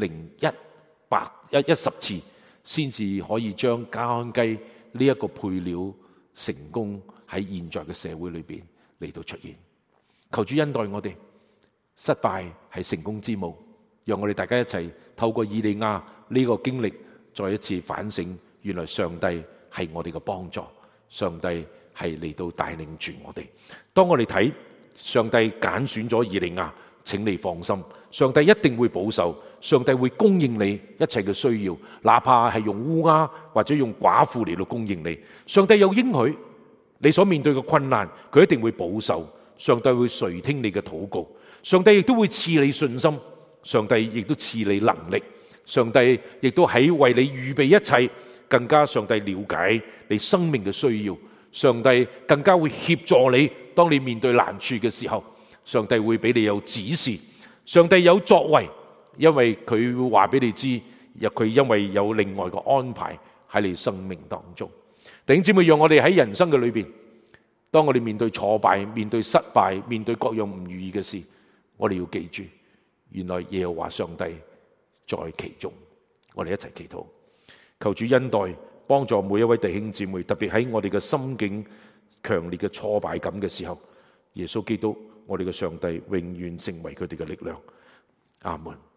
1010次先至可以將家鄉雞呢一個配料成功喺現在嘅社會裏邊嚟到出現。求主恩待我哋，失敗係成功之母。讓我哋大家一齊透過以利亞呢個經歷，再一次反省，原來上帝係我哋嘅幫助，上帝係嚟到帶領住我哋。當我哋睇上帝揀選咗以利亞，請你放心，上帝一定會保守，上帝會供應你一切嘅需要，哪怕係用烏鴉或者用寡婦嚟到供應你。上帝有應許，你所面對嘅困難，佢一定會保守。上帝會垂聽你嘅禱告，上帝亦都會賜你信心，上帝亦都賜你能力，上帝亦都喺為你預備一切，更加上帝了解你生命嘅需要，上帝更加會協助你，當你面對難處嘅時候，上帝會俾你有指示，上帝有作為，因為佢會話俾你知，佢因為有另外嘅安排喺你生命當中。弟兄姊妹，讓我哋喺人生嘅裏邊，當我哋面對挫敗、面對失敗、面對各樣唔如意嘅事，我哋要記住，原來耶和華上帝在其中。我哋一齊祈禱，求主恩待，幫助每一位弟兄姊妹，特別喺我哋嘅心境強烈嘅挫敗感嘅時候，耶穌基督，我哋嘅上帝永遠成為佢哋嘅力量。阿門。